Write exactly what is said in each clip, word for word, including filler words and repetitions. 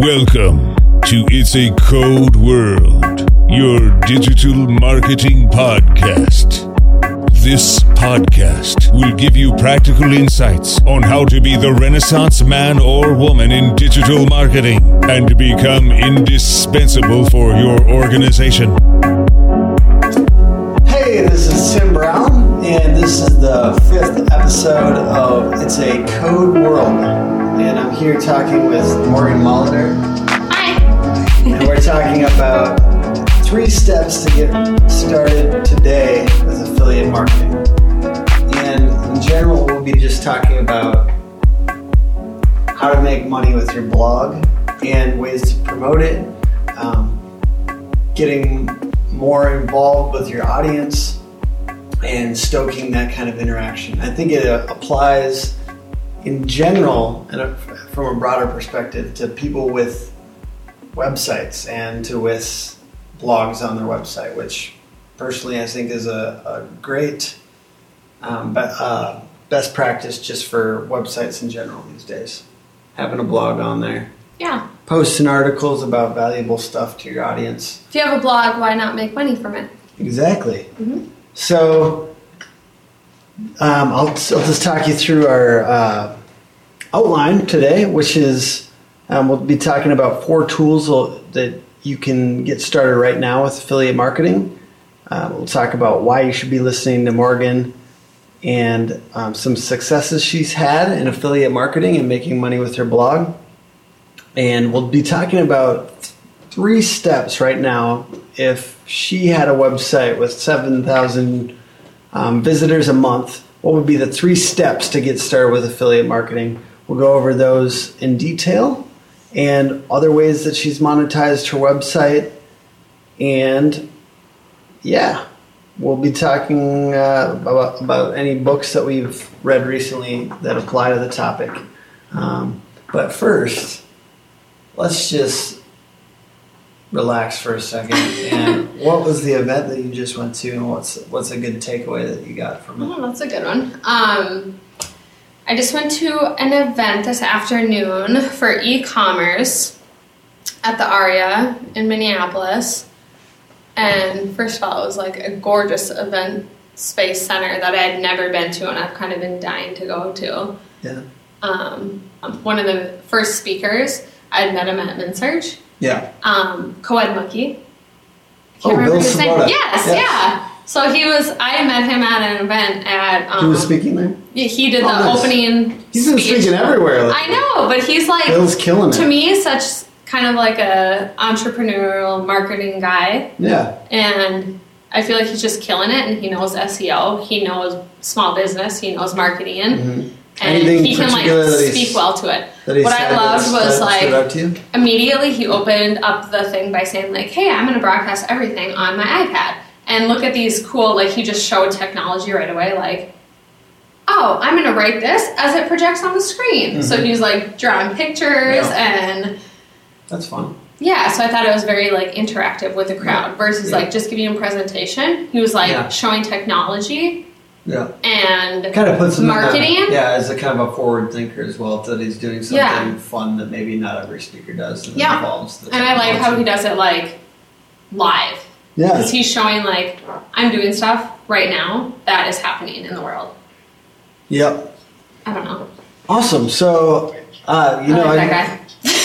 Welcome to It's a Code World, your digital marketing podcast. This podcast will give you practical insights on how to be the Renaissance man or woman in digital marketing and to become indispensable for your organization. Hey, this is Tim Brown, and this is the fifth episode of It's a Code World. And I'm here talking with Morgan Molitor. Hi. And we're talking about three steps to get started today with affiliate marketing. And in general, we'll be just talking about how to make money with your blog and ways to promote it, um, getting more involved with your audience, and stoking that kind of interaction. I think it uh, applies in general and uh, from a broader perspective to people with websites and to with blogs on their website, which personally I think is a, a great um, be, uh, best practice just for websites in general these days. Having a blog on there. Yeah. Posting articles about valuable stuff to your audience. If you have a blog, why not make money from it? Exactly. Mm-hmm. So um, I'll, I'll just talk you through our uh, outline today, which is um, we'll be talking about four tools that you can get started right now with affiliate marketing. Uh, we'll talk about why you should be listening to Morgan and um, some successes she's had in affiliate marketing and making money with her blog. And we'll be talking about three steps right now. If she had a website with seven thousand um, visitors a month, what would be the three steps to get started with affiliate marketing? We'll go over those in detail and other ways that she's monetized her website. And yeah, we'll be talking uh, about, about any books that we've read recently that apply to the topic. Um, but first, let's just relax for a second. And what was the event that you just went to, and what's what's a good takeaway that you got from it? Oh, that's a good one. Um, I just went to an event this afternoon for e-commerce at the Aria in Minneapolis. And first of all, it was like a gorgeous event space center that I had never been to, and I've kind of been dying to go to. Yeah. Um, one of the first speakers, I had met him at MinSearch. Yeah. Um, Coed Mucky. Oh, Bill Sabota. Yes, yes, yeah. So he was, I met him at an event at... Um, he was speaking there? Yeah, he did oh, the nice. opening He's been speech. speaking everywhere. I know, but he's like... Bill's killing it. To me, such kind of like a entrepreneurial marketing guy. Yeah. And I feel like he's just killing it, and he knows S E O, he knows small business, he knows marketing, Mm-hmm. and Anything he can like speak well to it. What I loved was like immediately he opened up the thing by saying like, hey, I'm going to broadcast everything on my iPad. And look at these cool, like he just showed technology right away, like, oh, I'm going to write this as it projects on the screen. Mm-hmm. So he's like drawing pictures yeah. and... That's fun. Yeah, so I thought it was very like interactive with the crowd yeah. versus yeah. like just giving a presentation. He was like yeah. showing technology yeah. and kind of puts him marketing. In a, yeah, as a kind of a forward thinker as well, that he's doing something yeah. fun that maybe not every speaker does. And yeah, involves the and I like how he does it like live. Yeah, because he's showing like I'm doing stuff right now that is happening in the world. Yep. I don't know. Awesome. So uh, you I know, like I, that guy.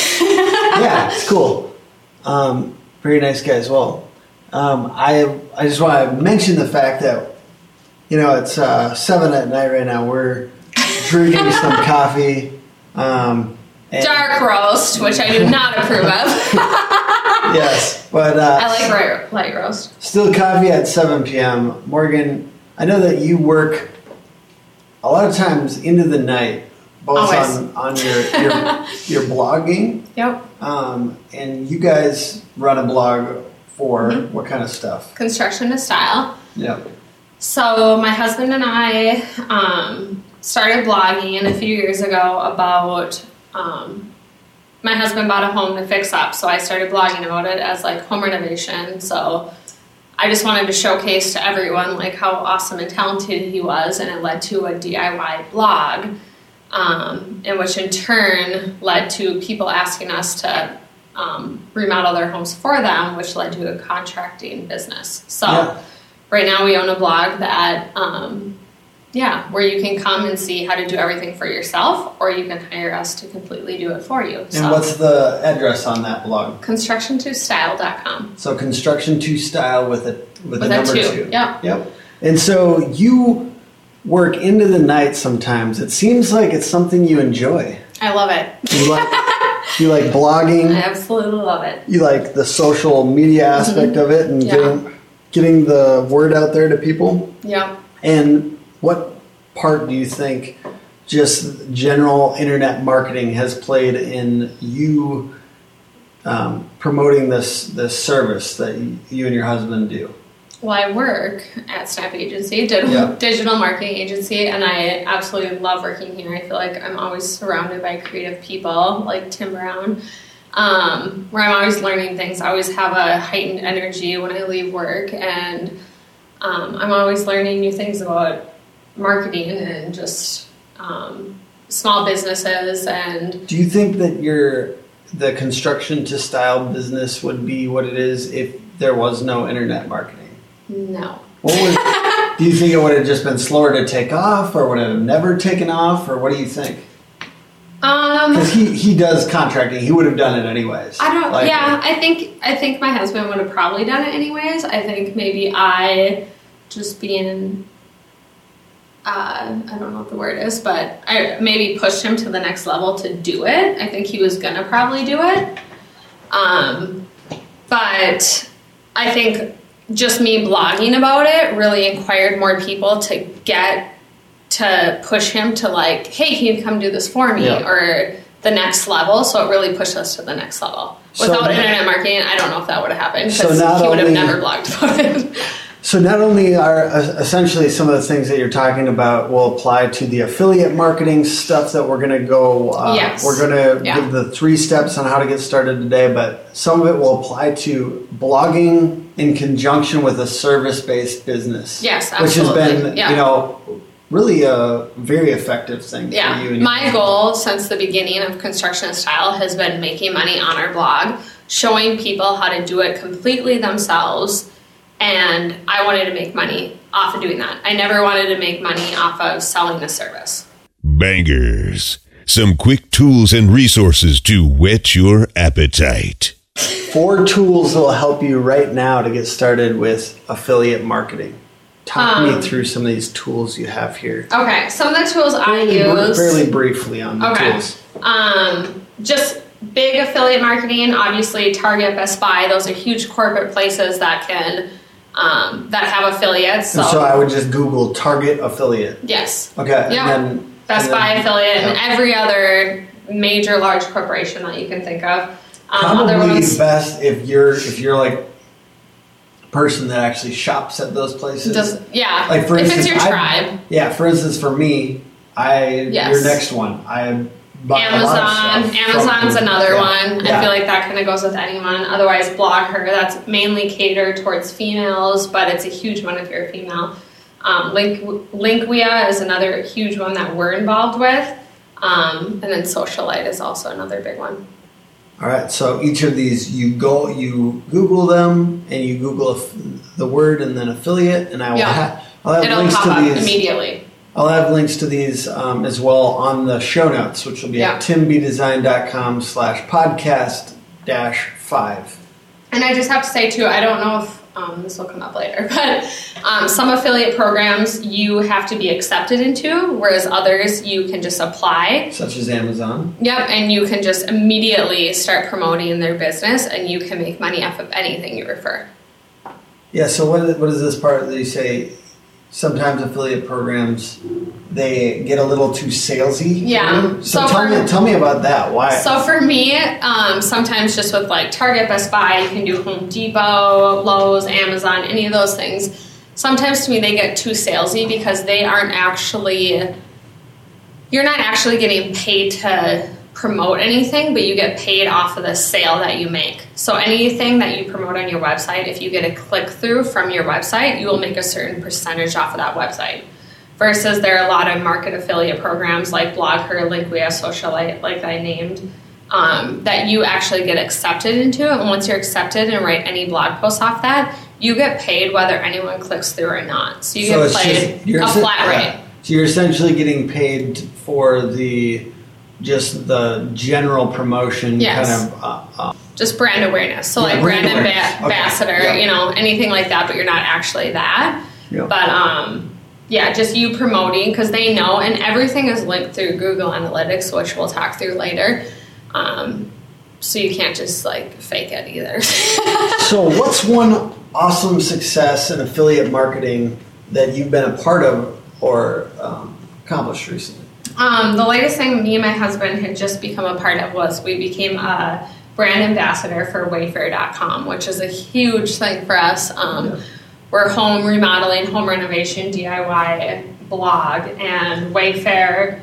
yeah, it's cool. Um, very nice guy as well. Um, I I just want to mention the fact that you know it's uh, seven at night right now. We're drinking some coffee. Um, and Dark roast, which I do not approve of. Yes, but uh, I like light, light roast. Still coffee at seven p.m. Morgan, I know that you work a lot of times into the night, both Always. on on your your, your blogging. Yep. Um, and you guys run a blog for mm-hmm. what kind of stuff? Construction to Style. Yep. So my husband and I um, started blogging a few years ago about. Um, my husband bought a home to fix up, so I started blogging about it as like home renovation. So I just wanted to showcase to everyone like how awesome and talented he was, and it led to a D I Y blog, um, and which in turn led to people asking us to um, remodel their homes for them, which led to a contracting business. So Yeah. right now we own a blog that, um, yeah, where you can come and see how to do everything for yourself, or you can hire us to completely do it for you. And So, what's the address on that blog? construction to style dot com. So construction to style with a with, With a a number two, two. yep. Yep. And so you work into the night sometimes. It seems like it's something you enjoy. I love it. You like you like blogging. I absolutely love it. You like the social media aspect of it and Yeah. getting getting the word out there to people. Yeah. And what part do you think just general internet marketing has played in you um, promoting this this service that you and your husband do? Well, I work at Snap Agency, did Yeah. digital marketing agency, and I absolutely love working here. I feel like I'm always surrounded by creative people like Tim Brown, um, where I'm always learning things. I always have a heightened energy when I leave work, and um, I'm always learning new things about marketing and just um, small businesses. And Do you think that your the construction to style business would be what it is if there was no internet marketing? no. What would, do you think it would have just been slower to take off, or would it have never taken off, or what do you think? Um, Because he, he does contracting, he would have done it anyways. I don't. Like- yeah, I think I think my husband would have probably done it anyways. I think maybe I, just being, uh, I don't know what the word is, but I maybe pushed him to the next level to do it. I think he was gonna probably do it. Um, but I think just me blogging about it really inspired more people to get to push him to like, hey, can you come do this for me? Yeah. Or the next level. So it really pushed us to the next level. So Without now- internet marketing, I don't know if that would have happened So because not he would have only- never blogged about it. So not only are uh, essentially some of the things that you're talking about will apply to the affiliate marketing stuff that we're going to go, uh, Yes. we're going to Yeah. give the three steps on how to get started today, but some of it will apply to blogging in conjunction with a service-based business. Yes, Which has absolutely. been, Yeah. you know, really a very effective thing Yeah, for you. And your my goal since the beginning of Construction and Style has been making money on our blog, showing people how to do it completely themselves, and I wanted to make money off of doing that. I never wanted to make money off of selling the service. Bangers. Some quick tools and resources to whet your appetite. Four tools that will help you right now to get started with affiliate marketing. Talk Um, me through some of these tools you have here. Okay, some of the tools I Fairly, br- use. fairly briefly on the Okay. tools. Um, just big affiliate marketing, obviously Target, Best Buy, those are huge corporate places that can, um, that have affiliates. So, And so I would just Google Target affiliate. yes. Okay. Yep. And then, Best and then- Buy affiliate and yeah. every other major large corporation that you can think of. Um, Probably other ones, best if you're if you're like a person that actually shops at those places. just, yeah, like for if instance, it's your I- tribe. Yeah, for instance, for me, I Yes. your next one, I buy a lot of Amazon, stuff Amazon's from- another yeah. one. Yeah. I feel like that kind of goes with anyone. Otherwise, BlogHer, that's mainly catered towards females, but it's a huge one if you're a female. Um, Link, Linkwea is another huge one that we're involved with. Um, and then Socialite is also another big one. All right, so each of these, you go, you Google them, and you Google aff- the word and then affiliate, and I will Yeah. have, I'll have It'll links pop to up these. immediately. I'll have links to these um, as well on the show notes, which will be Yeah. at timbedesign.com slash podcast dash five. And I just have to say too, I don't know if um, this will come up later, but um, some affiliate programs you have to be accepted into, whereas others you can just apply. Such as Amazon. Yep, and you can just immediately start promoting their business, and you can make money off of anything you refer. Yeah, so what is, what is this part that you say? Sometimes affiliate programs, they get a little too salesy. Yeah. So, So tell, for- me, tell me about that. Why? So for me, um, sometimes just with like Target, Best Buy, you can do Home Depot, Lowe's, Amazon, any of those things. Sometimes to me they get too salesy because they aren't actually, you're not actually getting paid to promote anything, but you get paid off of the sale that you make. So anything that you promote on your website, if you get a click through from your website, you will make a certain percentage off of that website. Versus there are a lot of market affiliate programs like BlogHer, Linkwea, Socialite, like I named, um, that you actually get accepted into it. And once you're accepted and write any blog posts off that, you get paid whether anyone clicks through or not. So you so get paid just, a flat rate. Yeah. So you're essentially getting paid for the just the general promotion, yes. kind of uh, uh, just brand awareness. So yeah, like brand, brand amb- ambassador, okay. yeah. you know, anything like that, but you're not actually that. Yeah. But um, yeah, just you promoting because they know, and everything is linked through Google Analytics, which we'll talk through later. Um, so you can't just like fake it either. So what's one awesome success in affiliate marketing that you've been a part of or um, accomplished recently? Um, the latest thing me and my husband had just become a part of was we became a brand ambassador for Wayfair dot com, which is a huge thing for us. Um, yeah. We're a home remodeling, home renovation, D I Y blog, and Wayfair,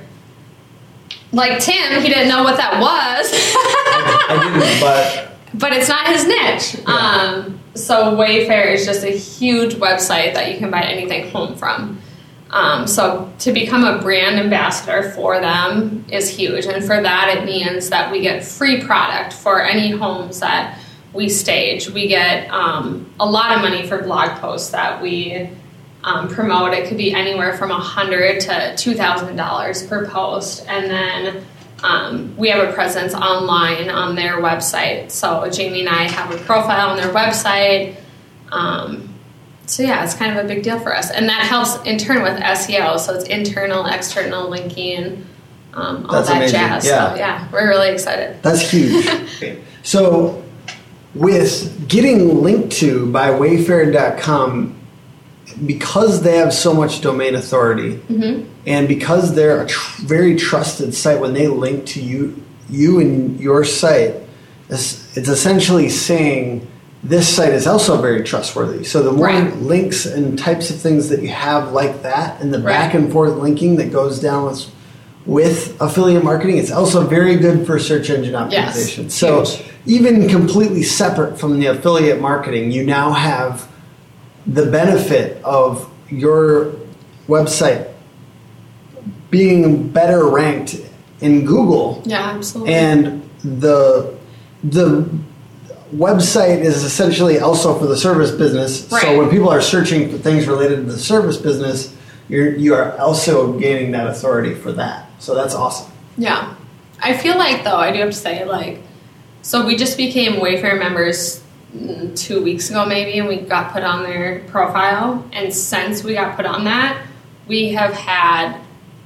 like Tim, he didn't know what that was. I, I didn't, but... But it's not his niche. Yeah. Um, so Wayfair is just a huge website that you can buy anything home from. Um, so to become a brand ambassador for them is huge. And for that, it means that we get free product for any homes that we stage. We get um, a lot of money for blog posts that we um, promote. It could be anywhere from one hundred dollars to two thousand dollars per post. And then um, we have a presence online on their website. So Jamie and I have a profile on their website. Um, So yeah, it's kind of a big deal for us, and that helps in turn with S E O. So it's internal, external linking, um, all That's that amazing. jazz. Yeah. So yeah, we're really excited. That's huge. So with getting linked to by Wayfair dot com, because they have so much domain authority, mm-hmm. and because they're a tr- very trusted site, when they link to you, you and your site, it's, it's essentially saying this site is also very trustworthy. So the more right. links and types of things that you have like that, and the right. back and forth linking that goes down with, with affiliate marketing, it's also very good for search engine optimization. Yes. So huge. Even completely separate from the affiliate marketing, you now have the benefit of your website being better ranked in Google. Yeah, absolutely. And the the website is essentially also for the service business. Right. So when people are searching for things related to the service business, you're you are also gaining that authority for that. So that's awesome. Yeah. I feel like, though, I do have to say, like, so we just became Wayfair members two weeks ago maybe, and we got put on their profile. And since we got put on that, we have had,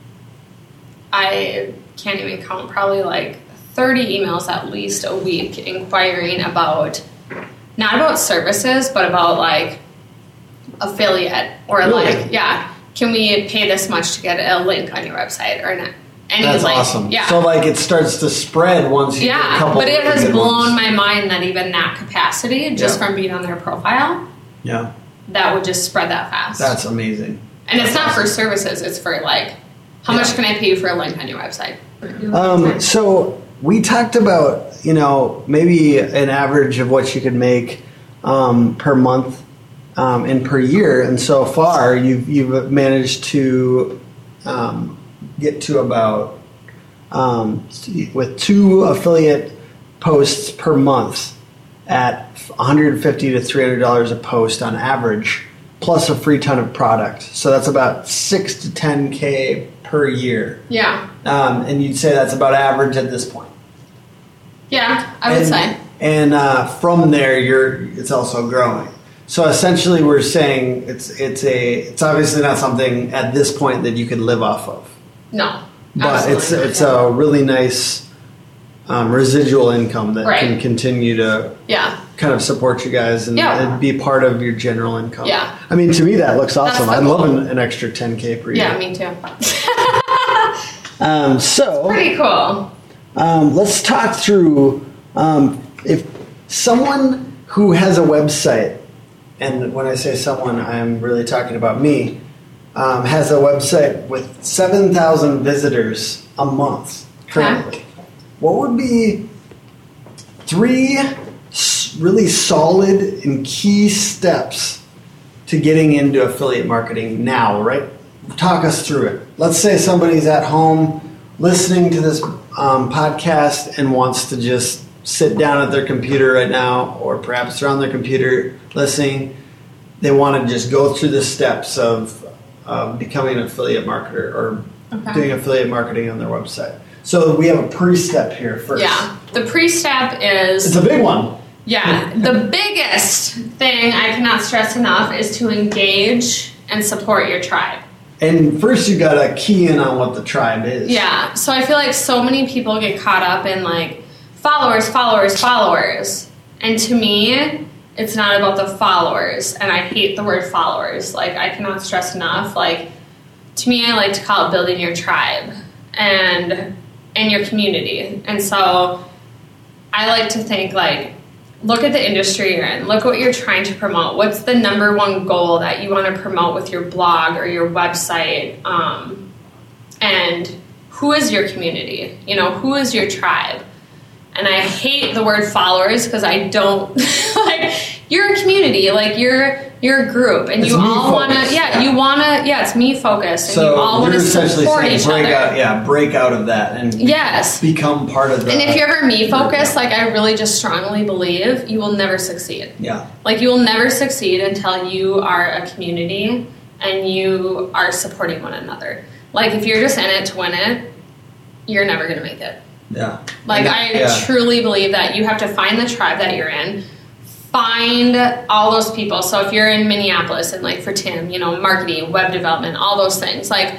I can't even count, probably like thirty emails at least a week inquiring about, not about services, but about like affiliate or really? like, yeah, can we pay this much to get a link on your website or not? Any, That's like, awesome. Yeah. So like it starts to spread once you yeah, get a couple. but it has good blown ones. my mind that even that capacity, just Yeah. from being on their profile, Yeah, that would just spread that fast. that's amazing. and That's it's not awesome. for services; it's for like, how Yeah. much can I pay you for a link on your website? Um, so we talked about, you know, maybe an average of what you could make um, per month um, and per year, and so far you've you've managed to um, get to about um, with two affiliate posts per month at one hundred fifty to three hundred dollars a post on average, plus a free ton of product. So that's about six to ten k per year. Yeah, Um, and you'd say that's about average at this point. yeah, I would and, say. And uh, from there, you're it's also growing. So essentially, we're saying it's it's a it's obviously not something at this point that you could live off of, No, but it's absolutely not, it's yeah. a really nice um, residual income that Right. can continue to yeah. kind of support you guys and, Yeah. and be part of your general income. Yeah. I mean, to me, that looks That's awesome. the I'm goal. loving an extra ten k per year. Yeah, me too. Um, so Pretty cool. Um, let's talk through um, if someone who has a website, and when I say someone, I'm really talking about me, um, has a website with seven thousand visitors a month currently. Okay. What would be three s- really solid and key steps to getting into affiliate marketing now, right? Talk us through it. Let's say somebody's at home listening to this um, podcast and wants to just sit down at their computer right now, or perhaps they're on their computer listening, they want to just go through the steps of uh, becoming an affiliate marketer or okay. doing affiliate marketing on their website. So we have a pre-step here first. Yeah, the pre-step is... It's a big one. Yeah, the biggest thing I cannot stress enough is to engage and support your tribe. And first you got to key in on what the tribe is. Yeah, so I feel like so many people get caught up in like followers, followers, followers. And to me, it's not about the followers. And I hate the word followers. Like, I cannot stress enough. Like, to me, I like to call it building your tribe and and your community. And so I like to think, like, look at the industry you're in. Look what you're trying to promote. What's the number one goal that you want to promote with your blog or your website? Um, and who is your community? You know, who is your tribe? And I hate the word followers because I don't like. You're a community, like you're you're a group, and it's you all want to. Yeah, yeah, you want to. Yeah, it's me focused, and so you all want to support each break other. Out, yeah, break out of that and yes, become part of the. And if you're ever me focused, like I really just strongly believe, you will never succeed. Yeah, like you will never succeed until you are a community and you are supporting one another. Like if you're just in it to win it, you're never going to make it. Yeah. Like, yeah. I yeah. truly believe that you have to find the tribe that you're in, find all those people. So if you're in Minneapolis and, like, for Tim, you know, marketing, web development, all those things, like,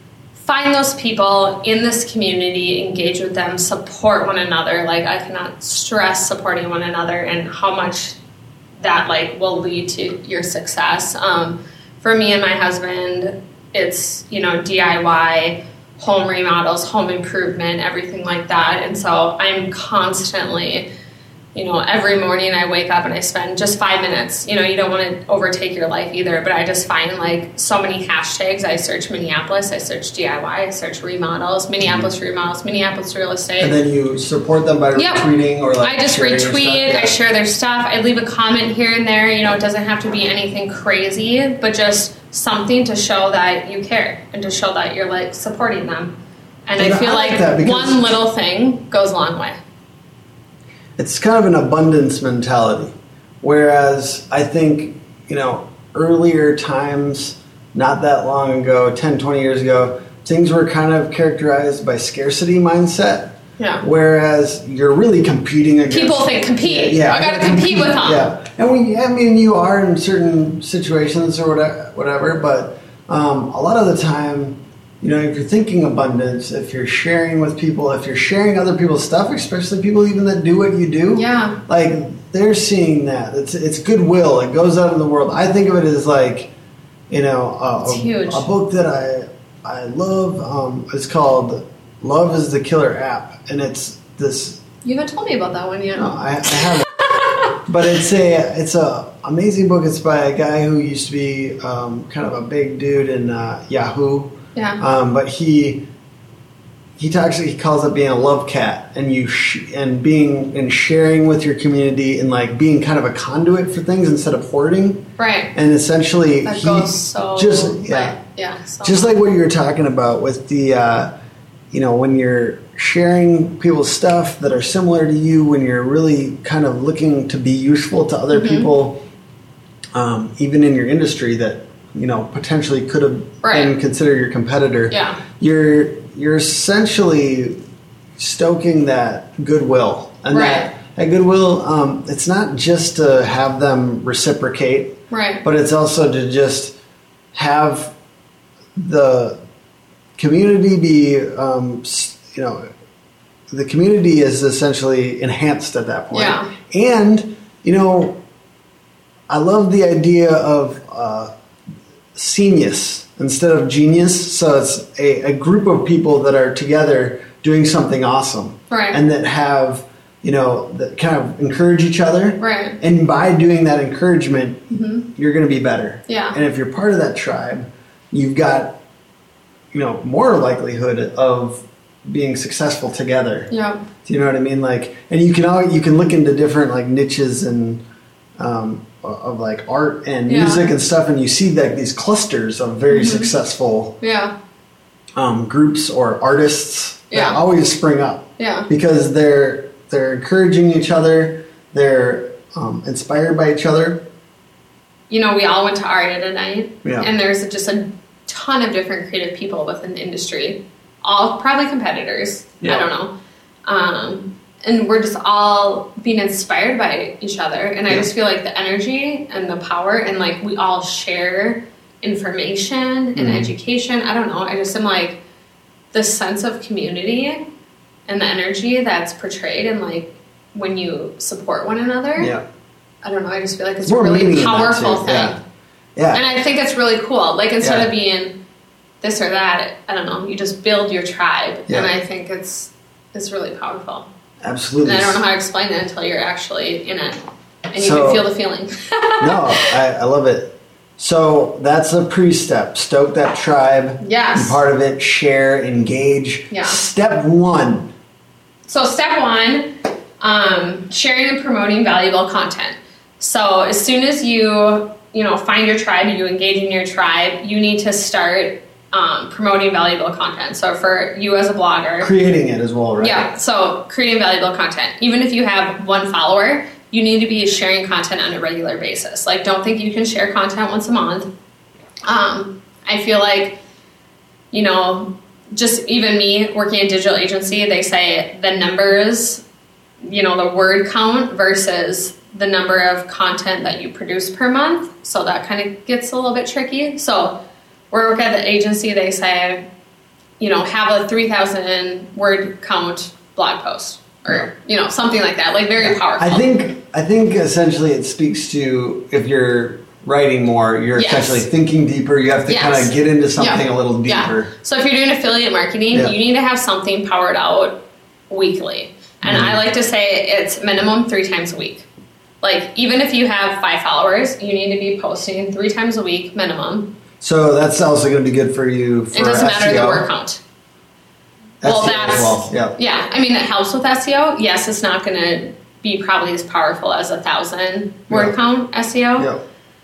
find those people in this community, engage with them, support one another. Like, I cannot stress supporting one another and how much that, like, will lead to your success. Um, for me and my husband, it's, you know, D I Y, home remodels, home improvement, everything like that. And so I'm constantly, you know, every morning I wake up and I spend just five minutes. You know, you don't want to overtake your life either, but I just find like so many hashtags. I search Minneapolis, I search D I Y, I search remodels, Minneapolis remodels, Minneapolis real estate. And then you support them by yep. retweeting or like I just retweet, yeah. I share their stuff, I leave a comment here and there. You know, it doesn't have to be anything crazy, but just something to show that you care and to show that you're like supporting them. And, and I feel I like, like one little thing goes a long way. It's kind of an abundance mentality. Whereas I think, you know, earlier times, not that long ago, ten, twenty years ago, things were kind of characterized by scarcity mindset. Yeah. Whereas you're really competing against... People think compete. Yeah. I got to compete with them. Yeah. And we, I mean, you are in certain situations or whatever, whatever but um, a lot of the time, you know, if you're thinking abundance, if you're sharing with people, if you're sharing other people's stuff, especially people even that do what you do, yeah, like they're seeing that. It's it's goodwill. It goes out in the world. I think of it as like, you know, a, it's huge. a, a book that I I love. Um, it's called Love is the Killer App, and it's this. You haven't told me about that one yet. No, I, I haven't. But it's a it's a amazing book. It's by a guy who used to be um, kind of a big dude in uh, Yahoo. Yeah. Um, but he he talks. He calls it being a love cat, and you sh- and being and sharing with your community, and like being kind of a conduit for things instead of hoarding. Right. And essentially, that he goes so just yeah right. yeah so just like what you were talking about with the uh, you know when you're sharing people's stuff that are similar to you, when you're really kind of looking to be useful to other mm-hmm. people, um, even in your industry that. You know, potentially could have right. been considered your competitor. Yeah. You're you're essentially stoking that goodwill, and right. that that goodwill. Um, it's not just to have them reciprocate, right? But it's also to just have the community be, um, you know, the community is essentially enhanced at that point. Yeah. And you know, I love the idea of. Uh, Genius instead of genius, so it's a, a group of people that are together doing something awesome, right? And that have, you know, that kind of encourage each other, right? And by doing that encouragement, mm-hmm. you're going to be better, yeah. And if you're part of that tribe, you've got, you know, more likelihood of being successful together. Yeah. Do you know what I mean? Like, and you can all you can look into different like niches and. Um, of like art and yeah. music and stuff, and you see like these clusters of very mm-hmm. successful yeah. um, groups or artists yeah. that always spring up. Yeah. Because they're they're encouraging each other. They're um, inspired by each other. You know, we all went to ARIA tonight, Yeah. and there's just a ton of different creative people within the industry, all probably competitors. Yeah. I don't know. Um, and we're just all being inspired by each other. And I Yeah. just feel like the energy and the power, and like we all share information and Mhm. education. I don't know. I just am like the sense of community and the energy that's portrayed, and like when you support one another. Yeah. I don't know. I just feel like it's More a meaning really in that, powerful too. thing. Yeah. Yeah. And I think it's really cool. Like, instead Yeah. of being this or that, I don't know, you just build your tribe. Yeah. And I think it's it's really powerful. Absolutely. And I don't know how to explain it until you're actually in it. And you So- can feel the feeling. No, I, I love it. So that's a pre-step. Stoke that tribe. Yes. Be part of it. Share. Engage. Yeah. Step one. So step one, um, sharing and promoting valuable content. So as soon as you, you know, find your tribe, you engage in your tribe, you need to start um, promoting valuable content. So for you as a blogger, Creating it as well, right? yeah, so creating valuable content. Even if you have one follower, you need to be sharing content on a regular basis. Like, don't think you can share content once a month. Um, I feel like, you know, just even me working in a digital agency, they say the numbers, you know, the word count versus the number of content that you produce per month. So that kind of gets a little bit tricky. So where I work at the agency, they say, you know, have a three thousand word count blog post, or, you know, something like that, like very powerful. I think I think essentially it speaks to, if you're writing more, you're Yes. essentially thinking deeper. You have to Yes. kind of get into something Yeah. a little deeper. Yeah. So if you're doing affiliate marketing, Yeah. you need to have something powered out weekly. And Mm-hmm. I like to say it's minimum three times a week. Like, even if you have five followers, you need to be posting three times a week minimum. So that's also going to be good for you for It doesn't matter S E O. the word count. S E O Well, as that's well. Yeah. yeah. I mean, it helps with S E O. Yes, it's not going to be probably as powerful as a thousand word Yeah. count S E O Yeah.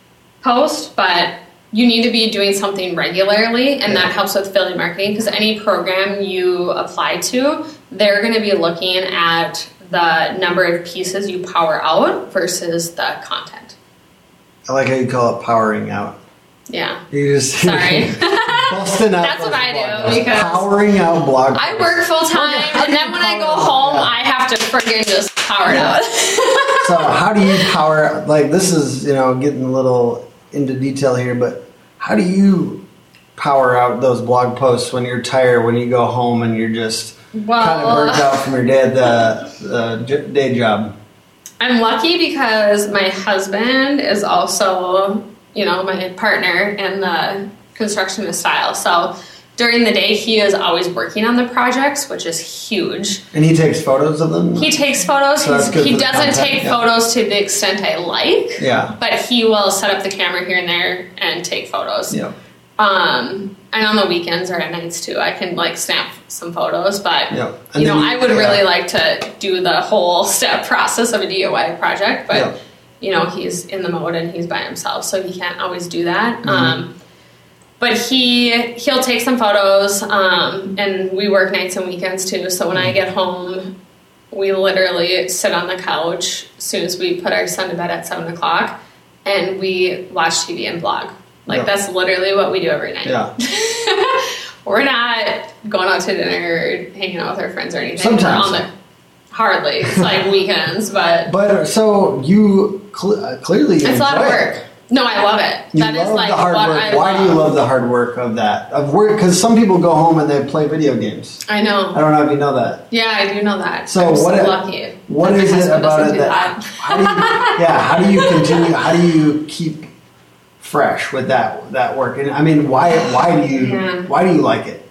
post, but you need to be doing something regularly, and Yeah. that helps with affiliate marketing, because any program you apply to, they're going to be looking at the number of pieces you power out versus the content. I like how you call it powering out. Yeah. You just Sorry. busting out. That's what those I do, blog posts. because powering out blog. I work full time, and then when I go Power out, home, yeah. I have to friggin' just power it Yeah. out. So how do you power, like, this is, you know, getting a little into detail here, but how do you power out those blog posts when you're tired, when you go home and you're just Well, kind of burnt out from your day, the, the j- day job? I'm lucky because my husband is also, you know, my partner in the construction style. So during the day, he is always working on the projects, which is huge. And he takes photos of them? He takes photos. So that's He's, good he for the doesn't content, take yeah. photos to the extent I like, Yeah. but he will set up the camera here and there and take photos. Yeah. Um, and on the weekends or at nights too, I can like snap some photos, but Yeah. And you know, then I you- would yeah. really like to do the whole step process of a D I Y project, but Yeah. you know, he's in the mode and he's by himself, so he can't always do that. Mm-hmm. Um, but he he'll take some photos, um, and we work nights and weekends too. So when Mm-hmm. I get home, we literally sit on the couch as soon as we put our son to bed at seven o'clock, and we watch T V and blog. Like Yeah. that's literally what we do every night. Yeah. We're not going out to dinner or hanging out with our friends or anything. Sometimes. We're on the hardly. It's like weekends, but But so you cl- uh, clearly it's a lot of enjoy work. it. No, I love it. You That is love like the hard what work. I Why love. do you love the hard work of that? Of work? Because some people go home and they play video games. I know. I don't know if you know that. Yeah, I do know that. So I'm what? so it- lucky. What that my is it husband about doesn't it do that? How do you, yeah. How do you continue? How do you keep fresh with that that work? And I mean, why? Why do you? Yeah. Why do you like it?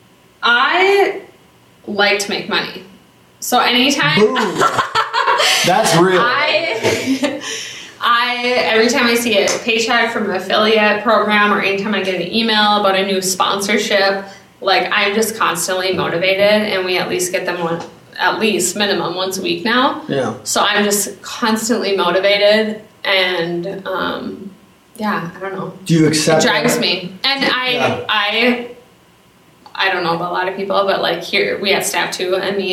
I like to make money. So anytime Boom. That's real. I I every time I see a paycheck from an affiliate program, or anytime I get an email about a new sponsorship, like I'm just constantly motivated, and we at least get them one at least minimum once a week now. Yeah. So I'm just constantly motivated, and um, yeah, I don't know. Do you It accept? drives that? me. And I Yeah. I I don't know about a lot of people, but like here we at Staff two and me,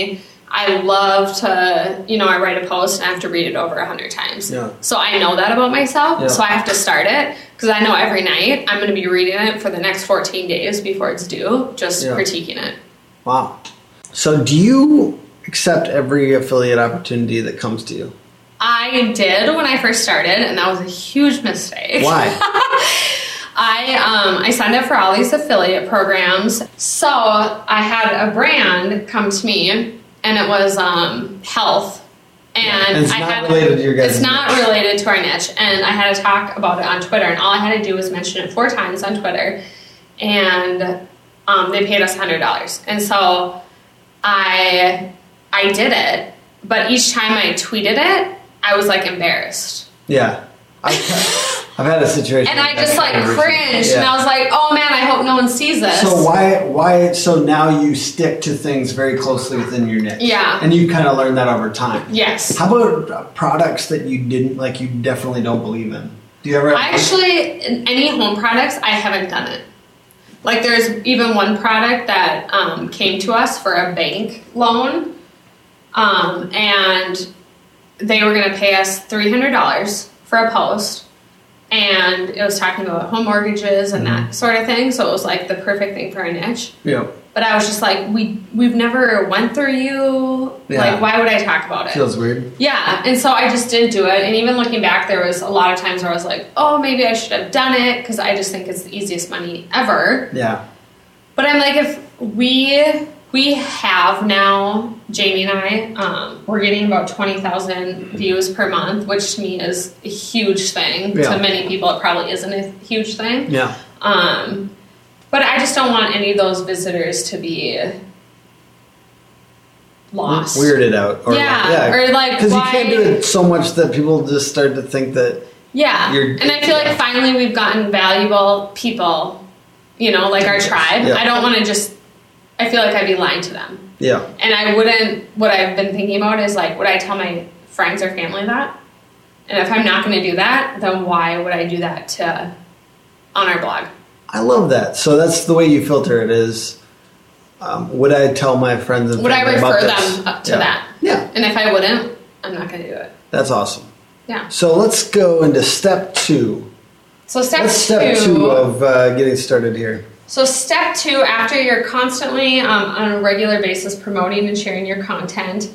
I love to, you know, I write a post and I have to read it over a hundred times. Yeah. So I know that about myself. Yeah. So I have to start it because I know every night I'm going to be reading it for the next fourteen days before it's due, just Yeah. critiquing it. Wow. So do you accept every affiliate opportunity that comes to you? I did when I first started, and that was a huge mistake. Why? I um, I signed up for all these affiliate programs. So I had a brand come to me, and it was um, health. And, and it's I not had, related to your guys' It's not niche. related to our niche. And I had to talk about it on Twitter, and all I had to do was mention it four times on Twitter, and um, they paid us one hundred dollars. And so I I did it, but each time I tweeted it, I was like embarrassed. Yeah. I've, I've had a situation. And I that just like kind of cringed, yeah. and I was like, "Oh man, I hope no one sees this." So why why so now you stick to things very closely within your niche? Yeah. And you kind of learn that over time. Yes. How about uh, products that you didn't like? You definitely don't believe in. Do you ever? I actually, in any home products, I haven't done it. Like, there's even one product that um, came to us for a bank loan, um, and they were going to pay us three hundred dollars for a post, and it was talking about home mortgages and that sort of thing, so it was like the perfect thing for our niche. Yeah. But I was just like, we, we've never went through you. Yeah. Like, why would I talk about it? Feels weird. Yeah, and so I just didn't do it. And even looking back, there was a lot of times where I was like, oh, maybe I should have done it because I just think it's the easiest money ever. Yeah. But I'm like, if we we have now, Jamie and I, um, we're getting about twenty thousand views per month, which to me is a huge thing. Yeah. To many people, it probably isn't a huge thing. Yeah. Um, but I just don't want any of those visitors to be lost. Weirded out. Or Yeah, Like, or like, because you why- can't do it so much that people just start to think that. Yeah, You're- and I feel like finally we've gotten valuable people, you know, like our tribe. Yeah. I don't want to just, I feel like I'd be lying to them. Yeah. And I wouldn't, what I've been thinking about is like, would I tell my friends or family that? And if I'm not going to do that, then why would I do that to, on our blog? I love that. So that's the way you filter it is, um, would I tell my friends and Would I family about refer this? them up to Yeah. that? Yeah. And if I wouldn't, I'm not going to do it. That's awesome. Yeah. So let's go into step two. So step What's step two, two of uh, getting started here? So step two, after you're constantly um, on a regular basis promoting and sharing your content,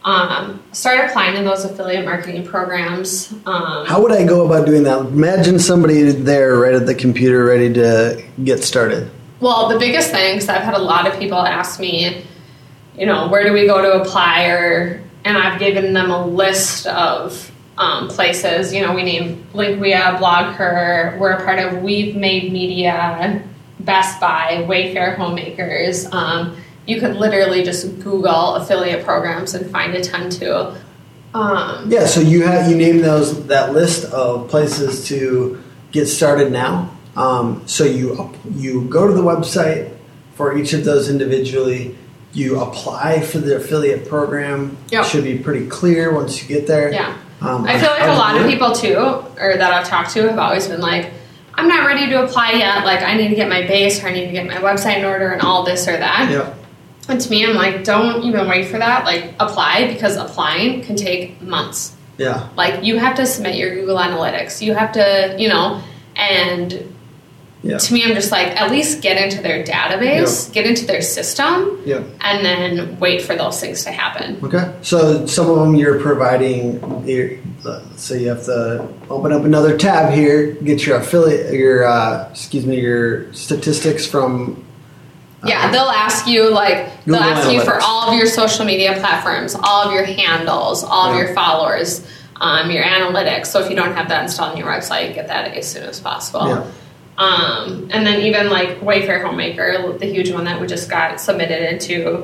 um, start applying to those affiliate marketing programs. Um, How would I go about doing that? Imagine somebody there right at the computer ready to get started. well, the biggest thing, because I've had a lot of people ask me, you know, where do we go to apply? Or and I've given them a list of um, places. You know, we name Linkwea, BlogHer. We're a part of We've Made Media, Best Buy, Wayfair Homemakers. Um, you could literally just Google affiliate programs and find a ton too. Um, Yeah, so you have you name those that list of places to get started now. Um, so you you go to the website for each of those individually. You apply for the affiliate program. Yep. It should be pretty clear once you get there. Yeah. Um, I feel like how a lot to of do it. people too, or that I've talked to, have always been like, I'm not ready to apply yet. Like, I need to get my base, or I need to get my website in order, and all this or that. Yeah. And to me, I'm like, don't even wait for that. Like, apply, because applying can take months. Yeah. Like, you have to submit your Google Analytics. You have to, you know, and Yeah. to me, I'm just like, at least get into their database, Yep. get into their system, Yeah. and then wait for those things to happen. Okay. So some of them you're providing. Your, let's say you have to open up another tab here, get your affiliate, your uh, excuse me, your statistics from. Yeah, uh, they'll ask you like they'll Google ask you for Analytics. all of your social media platforms, all of your handles, all of Yeah. your followers, um, your analytics. So if you don't have that installed on your website, get that as soon as possible. Yeah. Um, and then even like Wayfair Homemaker, the huge one that we just got submitted into,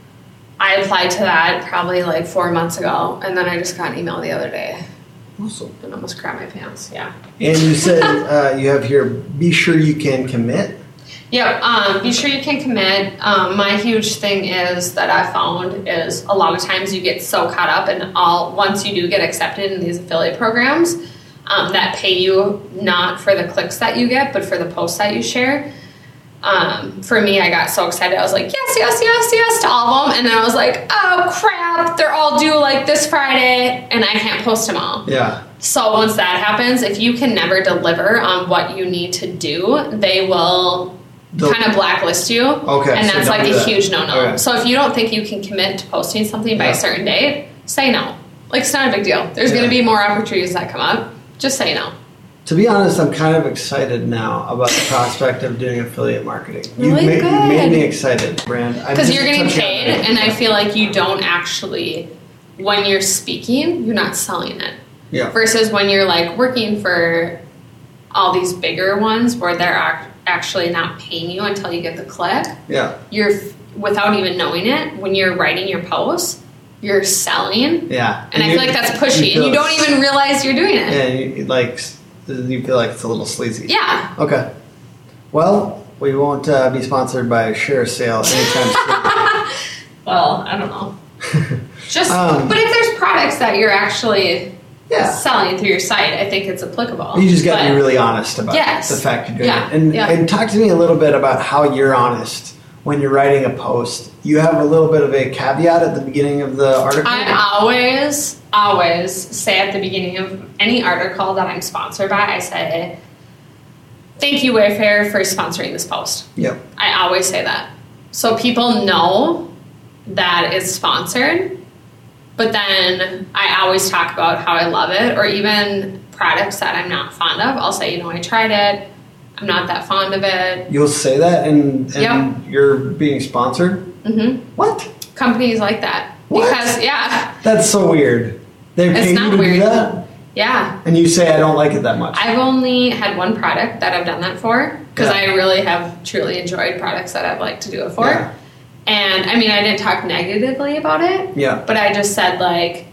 I applied to that probably like four months ago, and then I just got an email the other day Awesome. and almost crapped my pants. Yeah. And you said uh, you have here. Be sure you can commit. Yep. Um, be sure you can commit. Um, my huge thing is that I found is a lot of times you get so caught up in all, once you do get accepted in these affiliate programs um, that pay you not for the clicks that you get, but for the posts that you share. Um, for me, I got so excited. I was like, yes, yes, yes, yes to all of them. And then I was like, oh, crap. They're all due like this Friday, and I can't post them all. Yeah. So once that happens, if you can never deliver on what you need to do, they will They'll, kind of blacklist you. Okay. And so that's don't like do a that. huge no-no. Okay. So if you don't think you can commit to posting something by Yeah. a certain date, say no. Like, it's not a big deal. There's Yeah. going to be more opportunities that come up. Just say no. To be honest, I'm kind of excited now about the prospect of doing affiliate marketing. You Really made, you good. made me excited, Brand. I'm Because just you're getting touching on paid, it. and I feel like you don't actually, when you're speaking, you're not selling it. Yeah. Versus when you're like working for all these bigger ones where they're ac- actually not paying you until you get the click. Yeah. You're, without even knowing it, when you're writing your posts, you're selling. Yeah. And I feel like that's pushy, you and you feel don't it's- even realize you're doing it. Yeah, you, like, you feel like it's a little sleazy. Yeah. Okay. Well, we won't uh, be sponsored by Share Sale anytime Well, I don't know. Just, Um, but if there's products that you're actually Yeah. selling through your site, I think it's applicable. soon. You just got to But- be really honest about Yes. the fact you're doing Yeah. it. And, Yeah. and talk to me a little bit about how you're honest when you're writing a post. You have a little bit of a caveat at the beginning of the article. I always, always say at the beginning of any article that I'm sponsored by, I say, thank you, Wayfair, for sponsoring this post. Yep. I always say that. So people know that it's sponsored, but then I always talk about how I love it, or even products that I'm not fond of. I'll say, you know, I tried it. I'm not that fond of it. You'll say that and, and Yep. you're being sponsored? hmm What? Companies like that. What? Because, yeah, That's so weird. They It's pay you not to do weird. that? yeah. And you say, I don't like it that much. I've only had one product that I've done that for, because Yeah. I really have truly enjoyed products that I've liked to do it for. Yeah. And, I mean, I didn't talk negatively about it. Yeah. But I just said, like,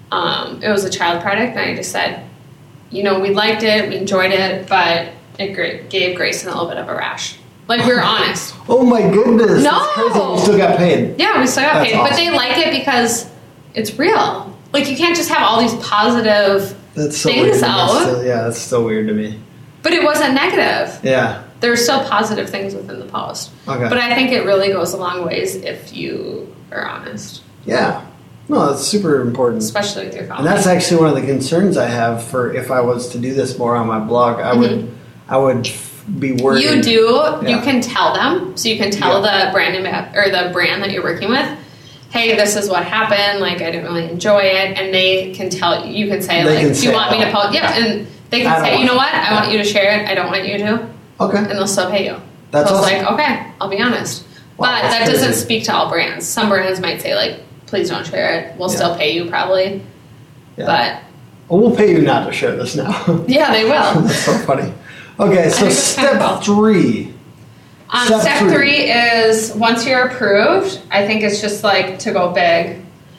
um, it was a child product, and I just said, you know, we liked it, we enjoyed it, but it gra- gave Grayson a little bit of a rash. Like, we were honest. Oh my goodness. No. That's crazy. You still got paid. Yeah, we still got That's paid. But awesome. they like it because it's real. Like, you can't just have all these positive, That's so Things weird. to me. out. That's still- yeah, that's still weird to me. but it wasn't negative. Yeah. There were still positive things within the post. Okay. But I think it really goes a long ways if you are honest, Yeah. No, that's super important. especially with your And followers. that's actually one of the concerns I have for if I was to do this more on my blog. I would, I would f- be worried. You do. You Yeah. can tell them. So you can tell the brand amb- or the brand that you're working with, hey, this is what happened. Like, I didn't really enjoy it, and they can tell. You can say, They like, can do you say, want me to oh, post? Yeah, and they I can don't say, want you know you. what? I want you to share it. I don't want you to, Okay. and they'll still pay you. That's so it's awesome. like, okay, I'll be honest. Wow, but that's that doesn't crazy. speak to all brands. Some brands might say, like, please don't share it. We'll Yeah. still pay you probably, Yeah. but Well, we'll pay you not to share this now. yeah, they will. That's so funny. Okay, so think it's kind of step cool. three. Um, Step step three. three is once you're approved, I think it's just like to go big.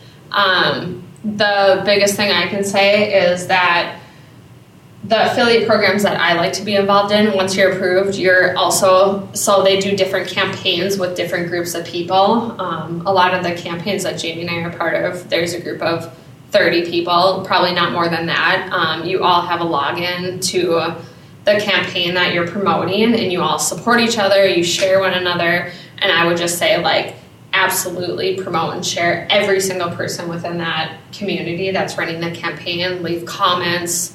Um, the biggest thing I can say is that the affiliate programs that I like to be involved in, once you're approved, you're also, so they do different campaigns with different groups of people. Um, a lot of the campaigns that Jamie and I are part of, there's a group of thirty people, probably not more than that. Um, you all have a login to the campaign that you're promoting, and you all support each other, you share one another, and I would just say, like, absolutely promote and share every single person within that community that's running the campaign, leave comments,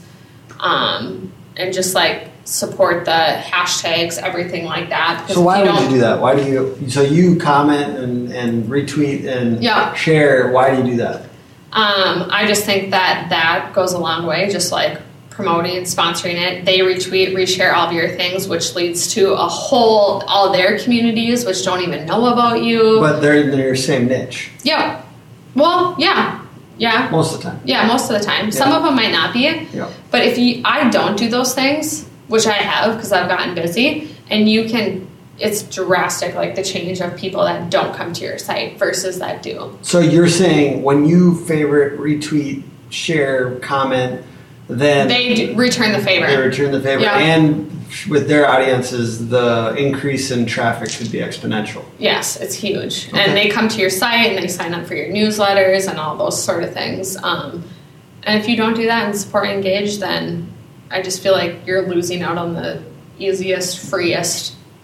um, and just like support the hashtags, everything like that. Because So why if would don't- you do that? Why do you? So you comment and, and retweet and Yeah. share. Why do you do that? Um, I just think that that goes a long way, just like promoting, sponsoring it. They retweet, reshare all of your things, which leads to a whole, all their communities, which don't even know about you. But they're in your same niche yeah. Well, yeah. Yeah. most of the time. Yeah, most of the time. Some Yeah. of them might not be. Yeah. But if you, I don't do those things, which I have because I've gotten busy, and you can, it's drastic, like the change of people that don't come to your site versus that do. So you're saying when you favorite, retweet, share, comment, then They do return the favor. they return the favor, Yeah. and with their audiences, the increase in traffic should be exponential. Yes, it's huge. Okay. And they come to your site and they sign up for your newsletters and all those sort of things. Um, and if you don't do that and support and engage, then I just feel like you're losing out on the easiest, freest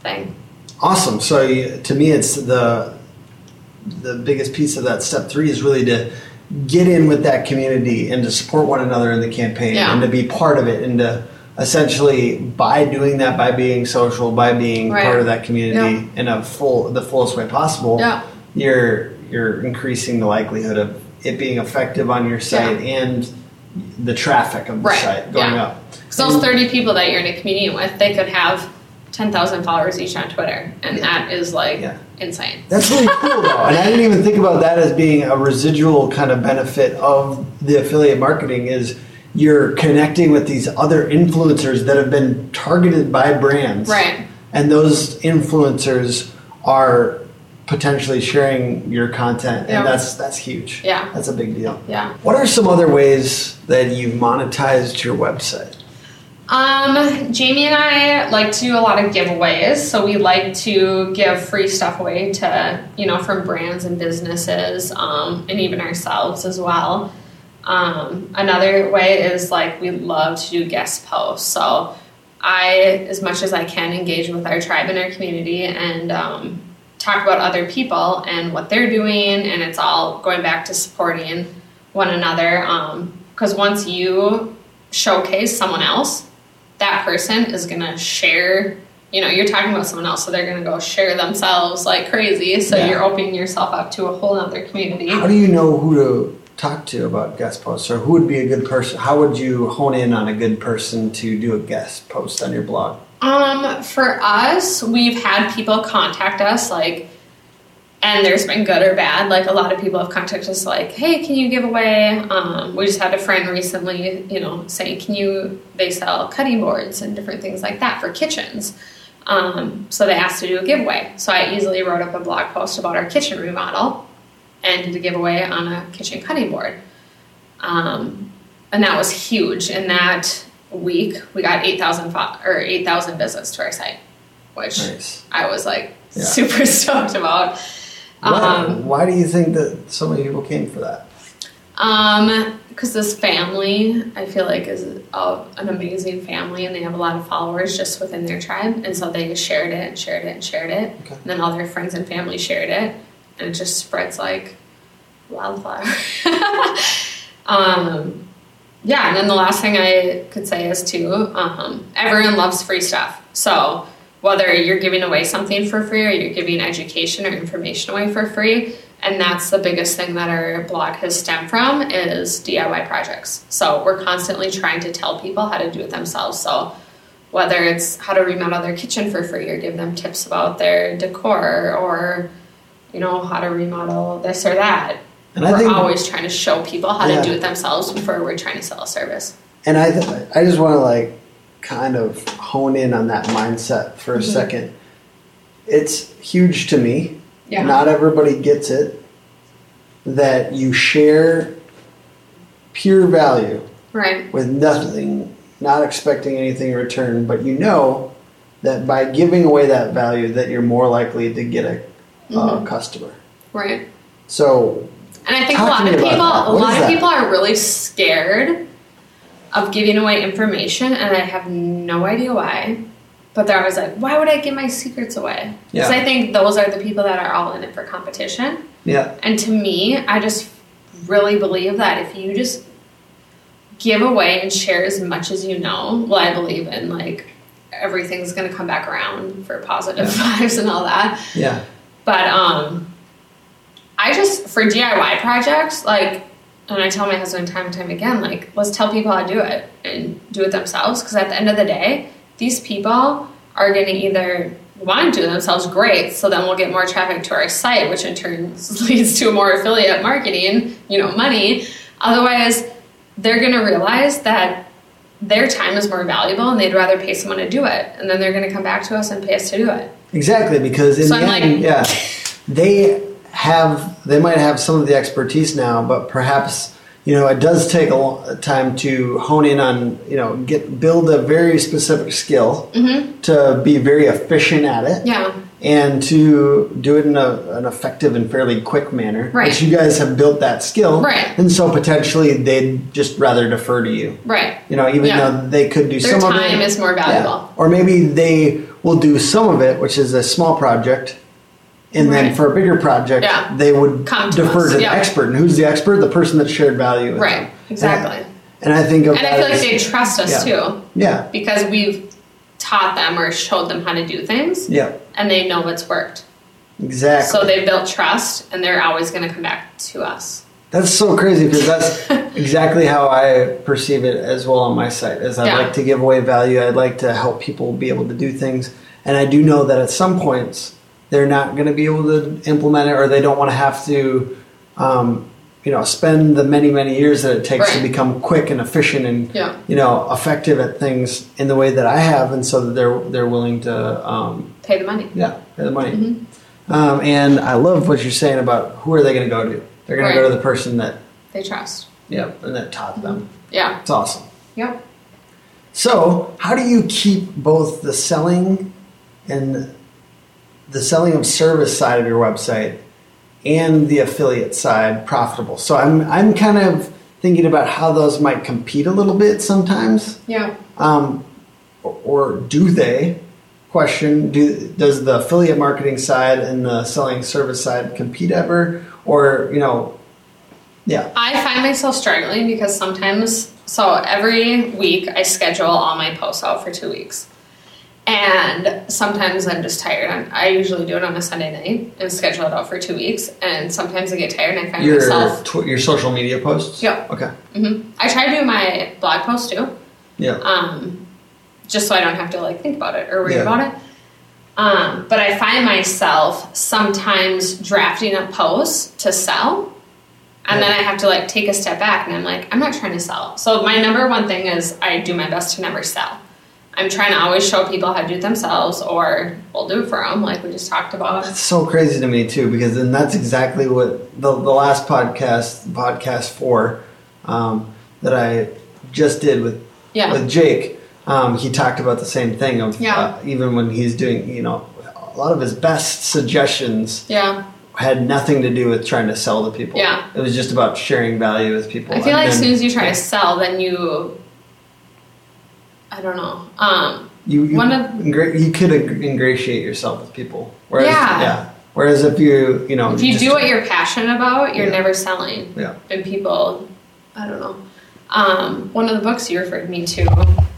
thing. Awesome. So you, to me, it's the the biggest piece of that step three is really to get in with that community and to support one another in the campaign yeah. and to be part of it and to essentially by doing that, by being social, by being right. part of that community yeah. in a full the fullest way possible, yeah. you're you're increasing the likelihood of it being effective on your site yeah. and the traffic of the right. site going yeah. up. Because those thirty people that you're in a community with, they could have ten thousand followers each on Twitter, and yeah. that is like yeah. insane. That's really cool though, and I didn't even think about that as being a residual kind of benefit of the affiliate marketing is you're connecting with these other influencers that have been targeted by brands. Right. And those influencers are potentially sharing your content, and yeah. that's that's huge. Yeah. That's a big deal. Yeah. What are some other ways that you've monetized your website? Um, Jamie and I like to do a lot of giveaways, so we like to give free stuff away to, you know, from brands and businesses, um, and even ourselves as well. Um, another way is like we love to do guest posts. So I, as much as I can, engage with our tribe and our community and um, talk about other people and what they're doing, and it's all going back to supporting one another. Because um, once you showcase someone else, that person is going to share, you know, you're talking about someone else, so they're going to go share themselves like crazy. So yeah. you're opening yourself up to a whole other community. How do you know who to talk to about guest posts, or who would be a good person? How would you hone in on a good person to do a guest post on your blog? Um, for us, we've had people contact us, like, and there's been good or bad. Like, a lot of people have contacted us, like, hey, can you give away? Um, we just had a friend recently, you know, saying, can you, they sell cutting boards and different things like that for kitchens. Um, so they asked to do a giveaway. So I easily wrote up a blog post about our kitchen remodel and did a giveaway on a kitchen cutting board. Um, and that was huge. In that week, we got eight thousand fo- or eight thousand visits to our site, which nice. I was like yeah. super stoked about. Why, Um, why do you think that so many people came for that? Um, because this family, I feel like, is a, an amazing family, and they have a lot of followers just within their tribe, and so they just shared it and shared it and shared it, okay. and then all their friends and family shared it, and it just spreads like wildfire. um, yeah, and then the last thing I could say is too, um, everyone loves free stuff, so whether you're giving away something for free or you're giving education or information away for free. And that's the biggest thing that our blog has stemmed from is D I Y projects. So we're constantly trying to tell people how to do it themselves. So whether it's how to remodel their kitchen for free or give them tips about their decor or, you know, how to remodel this or that. And we're I think, always trying to show people how yeah. to do it themselves before we're trying to sell a service. And I, th- I just want to like kind of hone in on that mindset for a mm-hmm. second. It's huge to me. Yeah. Not everybody gets it, that you share pure value right. with nothing, not expecting anything in return, but you know that by giving away that value that you're more likely to get a mm-hmm. uh, customer. Right. So, and I think a lot of people, a lot of people are really scared of giving away information, and I have no idea why. But they're always like, why would I give my secrets away? Because yeah. I think those are the people that are all in it for competition. Yeah. And to me, I just really believe that if you just give away and share as much as you know, well, I believe in, like, everything's going to come back around for positive vibes and all that. Yeah. But um, I just, for D I Y projects, like, and I tell my husband time and time again, like, let's tell people how to do it and do it themselves. Because at the end of the day, these people are going to either want to do it themselves, great, so then we'll get more traffic to our site, which in turn leads to more affiliate marketing, you know, money. Otherwise, they're going to realize that their time is more valuable and they'd rather pay someone to do it. And then they're going to come back to us and pay us to do it. Exactly, because in so the I'm end, like, yeah, they have, they might have some of the expertise now, but perhaps, you know, it does take a long time to hone in on, you know, get build a very specific skill mm-hmm. to be very efficient at it. Yeah. And to do it in a, an effective and fairly quick manner. Right. But you guys have built that skill. Right. And so potentially they'd just rather defer to you. Right. You know, even yeah. though they could do Their some of it. Their time is more valuable. Yeah. Or maybe they will do some of it, which is a small project. And Right. then for a bigger project, Yeah. they would Come to defer us, to the yeah. expert. And who's the expert? The person that shared value with Right, them. exactly. And, and I think of And that I feel like as- they trust us yeah. too. Yeah. Because we've taught them or showed them how to do things. Yeah. And they know what's worked. Exactly. So they built trust, and they're always going to come back to us. That's so crazy because that's exactly how I perceive it as well on my site. Is I Yeah. like to give away value. I'd like to help people be able to do things, and I do know that at some points they're not going to be able to implement it, or they don't want to have to, um, you know, spend the many many years that it takes to Right. become quick and efficient and Yeah. you know effective at things in the way that I have, and so that they're they're willing to um, Pay the money. yeah pay the money. Mm-hmm. Um, and I love what you're saying about who are they going to go to? They're going Right. to go to the person that. They trust. Yep, and that taught them. Yeah. It's awesome. Yep. So, how do you keep both the selling and the selling of service side of your website and the affiliate side profitable? So, I'm I'm kind of thinking about how those might compete a little bit sometimes, Yeah. um, or, or do they? Question: Do does the affiliate marketing side and the selling service side compete ever, or you know? Yeah. I find myself struggling because sometimes, so every week I schedule all my posts out for two weeks. And sometimes I'm just tired. I'm, I usually do it on a Sunday night and schedule it out for two weeks. And sometimes I get tired and I find Your myself. tw- your social media posts. Yeah. Okay. hmm I try to do my blog posts too, Yeah. um, just so I don't have to like think about it or worry Yeah. about it. Um, but I find myself sometimes drafting a post to sell. And Yeah. then I have to like take a step back and I'm like, I'm not trying to sell. So my number one thing is I do my best to never sell. I'm trying to always show people how to do it themselves, or we'll do it for them, like we just talked about. It's so crazy to me too, because then that's exactly what the the last podcast, podcast four, um, that I just did with Yeah. with Jake. Um, he talked about the same thing of Yeah. uh, even when he's doing, you know, a lot of his best suggestions Yeah. had nothing to do with trying to sell to people. Yeah. It was just about sharing value with people. I feel And like as then soon as you try to sell, then you, I don't know. Um, you you, one of- ingra- you could ing- ingratiate yourself with people. Whereas, Yeah. Whereas if you, you know, if you just- do what you're passionate about, you're Yeah. never selling. Yeah. And people, I don't know. Um, one of the books you referred me to,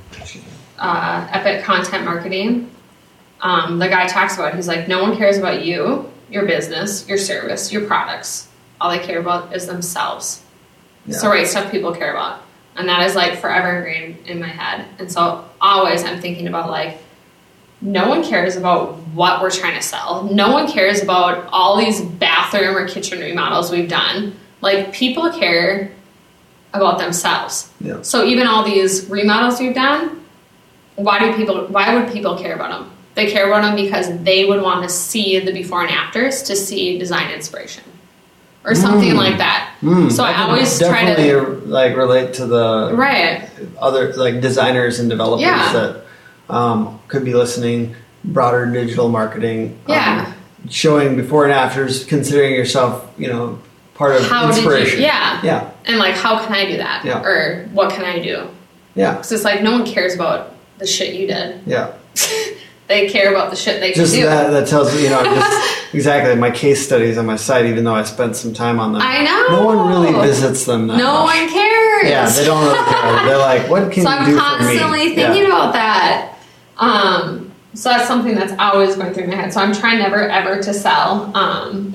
uh, Epic Content Marketing, um, the guy talks about it. He's like, no one cares about you, your business, your service, your products. All they care about is themselves. Yeah. So right stuff people care about. And that is like forever ingrained in my head. And so always I'm thinking about like, no one cares about what we're trying to sell. No one cares about all these bathroom or kitchen remodels we've done. Like people care about themselves. Yeah. So even all these remodels we've done, why do people, why would people care about them? They care about them because they would want to see the before and afters to see design inspiration or something Mm. like that. Mm, So I can always try definitely to, like relate to the right. other like designers and developers Yeah. that um, could be listening. Broader digital marketing, Yeah. um, showing before and afters, considering yourself, you know, part of How did you, inspiration. yeah. yeah, And like, how can I do that? Yeah. Or what can I do? yeah, Because it's like, no one cares about the shit you did. yeah. They care about the shit they Just can do. that, that tells you, you know, just exactly my case studies on my site. Even though I spent some time on them, I know. no one really visits them. That No much. one cares. Yeah, they don't really care. They're like, what can So you I'm do for me? constantly thinking Yeah. about that. Um, so that's something that's always going through my head. So I'm trying never ever to sell. Um,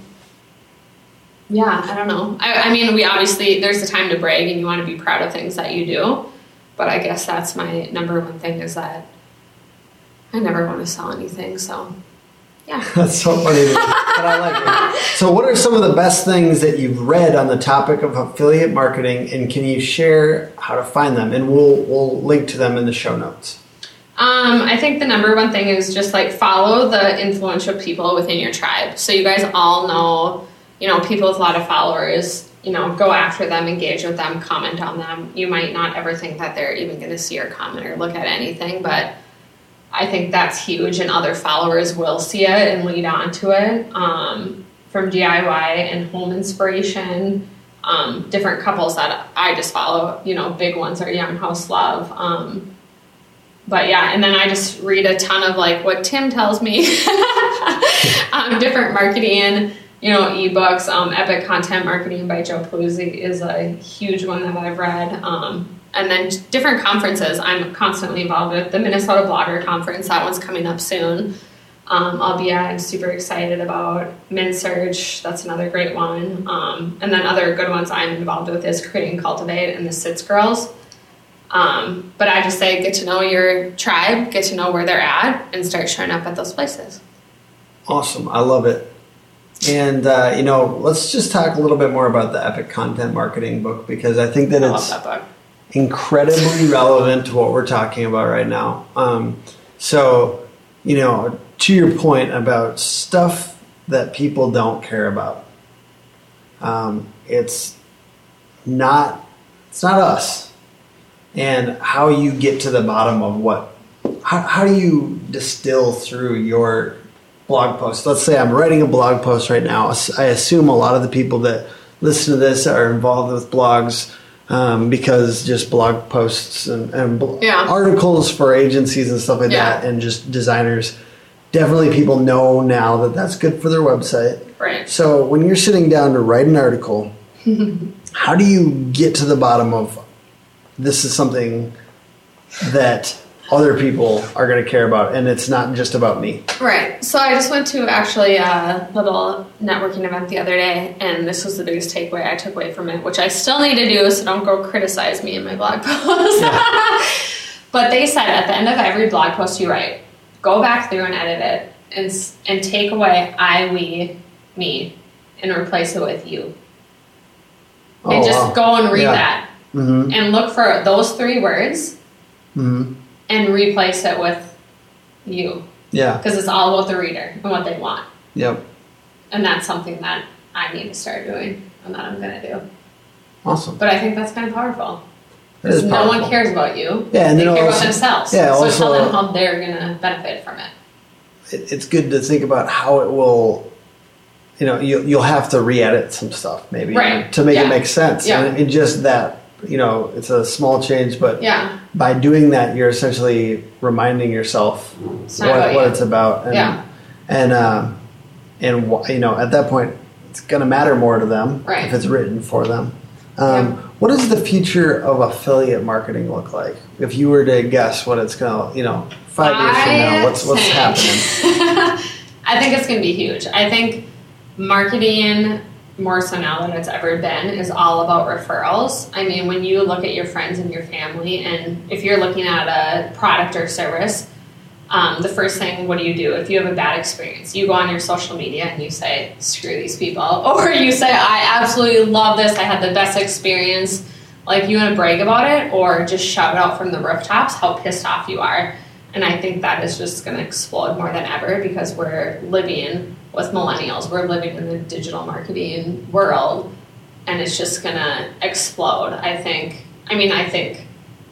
yeah, I don't know. I, I mean, we obviously, there's a time to brag and you want to be proud of things that you do. But I guess that's my number one thing is that I never want to sell anything. So, yeah. That's so funny, to me, but I like it. So, what are some of the best things that you've read on the topic of affiliate marketing, and can you share how to find them? And we'll we'll link to them in the show notes. Um, I think the number one thing is just like follow the influential people within your tribe. So you guys all know, you know, people with a lot of followers, you know, go after them, engage with them, comment on them. You might not ever think that they're even going to see your comment or look at anything, but I think that's huge, and other followers will see it and lead on to it. Um, from D I Y and home inspiration, um, different couples that I just follow, you know, big ones are Young House Love, um, but yeah, and then I just read a ton of like what Tim tells me, um, different marketing, you know, ebooks. Um, Epic Content Marketing by Joe Pulizzi is a huge one that I've read. Um, and then different conferences I'm constantly involved with. The Minnesota Blogger Conference, that one's coming up soon. Um, I'll be at. I'm super excited about MinSearch. That's another great one. Um, and then other good ones I'm involved with is Create and Cultivate and the S I T S Girls. Um, but I just say get to know your tribe, get to know where they're at, and start showing up at those places. Awesome. I love it. And, uh, you know, let's just talk a little bit more about the Epic Content Marketing book, because I think that I it's love that book. Incredibly relevant to what we're talking about right now. Um, so, you know, to your point about stuff that people don't care about, um, it's not it's not us. And how you get to the bottom of what, how, how do you distill through your blog post? Let's say I'm writing a blog post right now. I assume a lot of the people that listen to this are involved with blogs, um, because just blog posts and, and bl- yeah. articles for agencies and stuff like yeah. that, and just designers. Definitely people know now that that's good for their website. Right. So when you're sitting down to write an article, how do you get to the bottom of this is something that other people are going to care about, and it's not just about me? Right. So I just went to actually a little networking event the other day, and this was the biggest takeaway I took away from it, which I still need to do, so don't go criticize me in my blog post. Yeah. But they said at the end of every blog post you write, go back through and edit it and and take away I, we, me, and replace it with you. Oh, and just wow. go and read yeah. that. Mm-hmm. And look for those three words mm-hmm. and replace it with you. Yeah. Because it's all about the reader and what they want. Yep. And that's something that I need to start doing and that I'm going to do. Awesome. But I think that's kind of powerful. It is Because no one cares about you. Yeah, and they then care also, about themselves. Yeah, so also, tell them how they're going to benefit from it. it. It's good to think about how it will, you know, you, you'll have to re-edit some stuff maybe right. to make yeah. it make sense. Yeah. And it just that, you know, it's a small change, but yeah. by doing that, you're essentially reminding yourself it's what, what it's about. And, yeah. And, um, and, you know, at that point, it's going to matter more to them right. if it's written for them. Um, yeah. What does the future of affiliate marketing look like? If you were to guess what it's going to, you know, five years I from now, what's what's think, happening? I think it's going to be huge. I think marketing, more so now than it's ever been, is all about referrals. I mean, when you look at your friends and your family, and if you're looking at a product or service, um, the first thing, what do you do? If you have a bad experience, you go on your social media and you say, screw these people. Or you say, I absolutely love this. I had the best experience. Like, you want to brag about it or just shout out from the rooftops how pissed off you are. And I think that is just going to explode more than ever because we're living with millennials. We're living in the digital marketing world, and it's just going to explode. I think, I mean, I think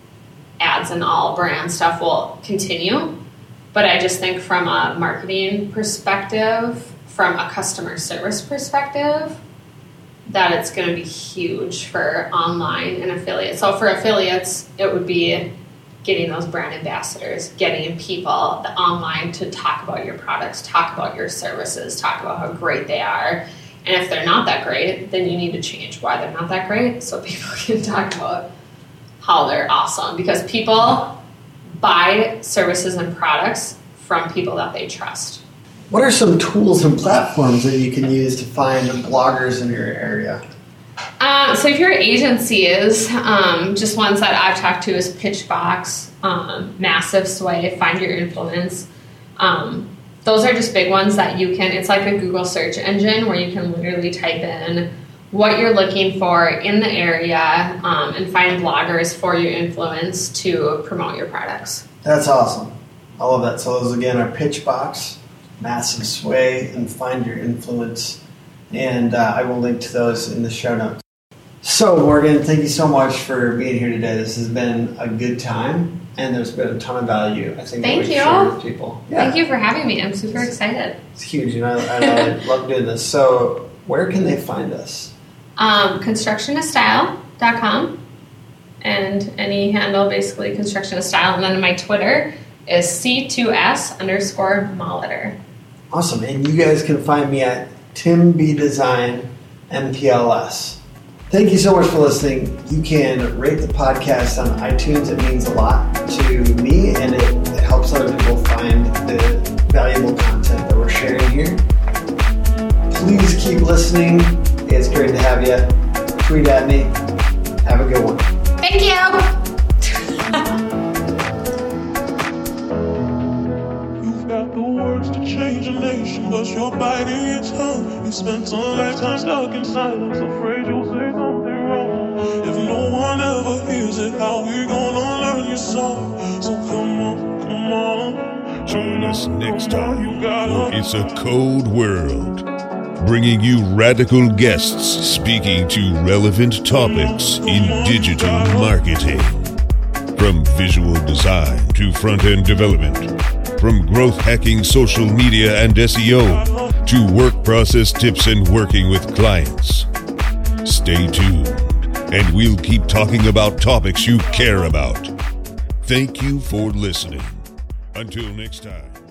ads and all brand stuff will continue, but I just think from a marketing perspective, from a customer service perspective, that it's going to be huge for online and affiliates. So for affiliates, it would be getting those brand ambassadors, getting people online to talk about your products, talk about your services, talk about how great they are. And if they're not that great, then you need to change why they're not that great so people can talk about how they're awesome. Because people buy services and products from people that they trust. What are some tools and platforms that you can use to find bloggers in your area? Um, so if your agency is, um, just ones that I've talked to is Pitchbox, um, Massive Sway, Find Your Influence. Um, those are just big ones that you can, it's like a Google search engine where you can literally type in what you're looking for in the area um, and find bloggers for your influence to promote your products. That's awesome. I love that. So those again are Pitchbox, Massive Sway, and Find Your Influence. And uh, I will link to those in the show notes. So Morgan, thank you so much for being here today. This has been a good time, and there's been a ton of value, I think, Thank that we you. shared with people. Yeah. Thank you for having me. I'm super excited. It's huge, and I, I love doing this. So where can they find us? Um, constructioniststyle dot com. and any handle, basically construction of style. And then my Twitter is C two S underscore Molitor. Awesome. And you guys can find me at Tim B Design M P L S. Thank you so much for listening. You can rate the podcast on iTunes. It means a lot to me, and it, it helps other people find the valuable content that we're sharing here. Please keep listening. It's great to have you. Tweet at me. Have a good one. Thank you. You've got the words to change a nation, but you're biting your tongue. You spent a lifetime stuck in silence, afraid you'll say something wrong. If no one ever hears it, how we gonna learn your song? So come on, come on. Join us next time for It's a Code World, bringing you radical guests speaking to relevant topics in digital marketing. From visual design to front-end development, from growth hacking social media and S E O to work process tips and working with clients. Stay tuned, and we'll keep talking about topics you care about. Thank you for listening. Until next time.